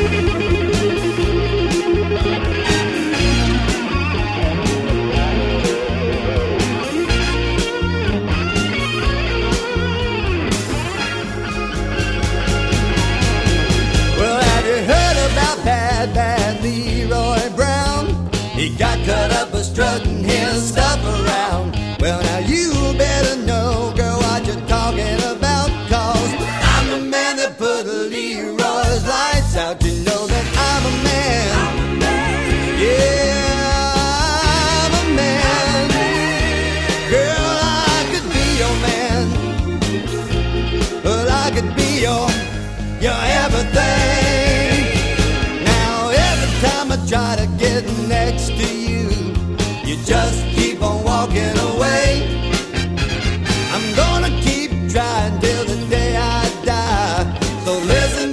Bad Leroy Brown. He got caught up with strutting his stuff around. Well, now you better know, girl, what you're talking about, 'cause I'm the man that put Leroy's lights out. You know that I'm a man. Yeah, I'm a man. Girl, I could be your man. Well, I could be your everything. Time I try to get next to you, you just keep on walking